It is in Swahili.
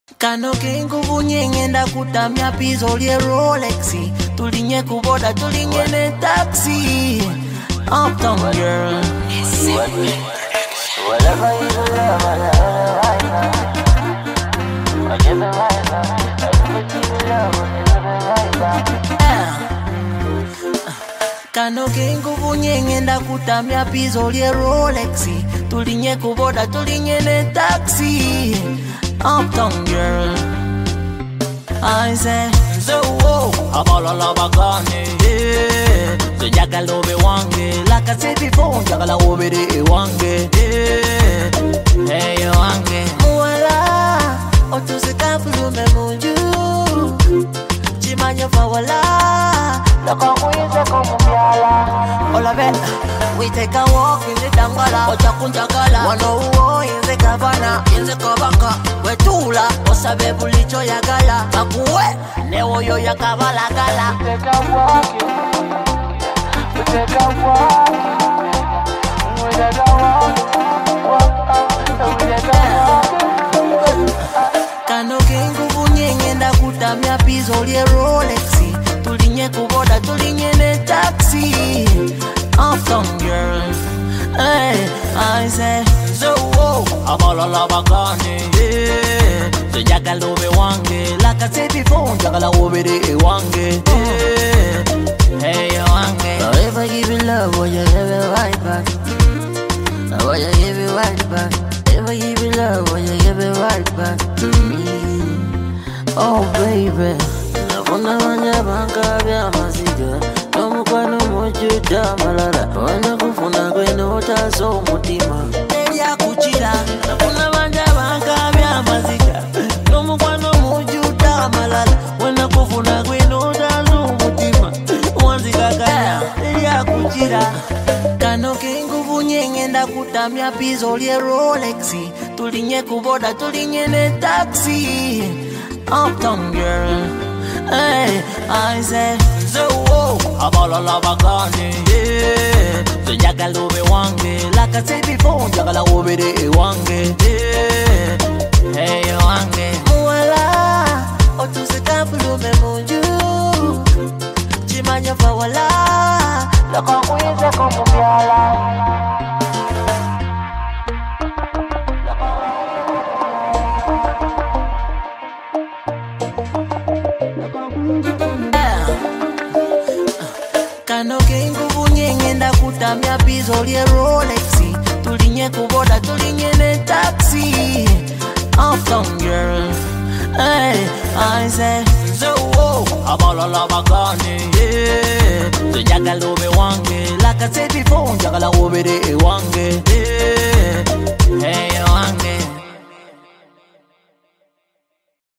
Kano kengu bunye ngenda kutamya pizo lye Rolexi. Tulinye kuboda tulinye ne taxi. Uptown girl. Whatever you do, I give it right back. I give it love, I give it right back. Kano kengu bunye ngenda kutamya pizo lye Rolexi. Tulinye kuboda tulinye ne taxi. Uptown girl. I say so abala la bagane so jagala obe wange like I said before jagala obe de wange hey wange muwala otuse kapulume munju chimanya fawala Loko kuize kumubyala Ola bet, we take a walk in the Dangala Ocha kunjagala Wano uo inze gavana Inze kabaka Wetula Osabe bulicho ya gala Makuwe Newo yo ya kabala gala We take a walk We take a walk We take a walk We take a walk Kano kengu bunye ngenda kutamya pizo lye Rolexi Tulinye kuboda tulinye ne taxi Uptown girl Hey, I say so abala la bagane so jagala obe wange like I said before jagala obe de wange hey wange. So if I give you love, will you give it right back? Will you give it right back? If I give you love, will you give it right back to me? Oh baby Nafuna manya banka bya maziga Nomukwano mojuda malala Wana kufuna kweno utazo mutima Nelia kuchila Nafuna manya banka bya maziga Nomukwano mojuda malala Wana kufuna kweno utazo mutima Wanzika kaya Nelia kuchila Kano kengu bunye ngenda kutamya pizo lye Rolexi Tulinye kuboda tulinye ne taxi Uptown girl Hey, I say so abala la bagane so jagala obe wange like I said before jagala obe de wange hey wange muwala otuse kapulume munju chimanya fawala Loko kuize kumubyala Kano kengu bunye ngenda kutamya pizo lye Rolexi Tulinye kuboda tulinye ne taxi Uptown girl Hey, I say so abala la bagane so jagala obe wange like I said before jagala obe de wange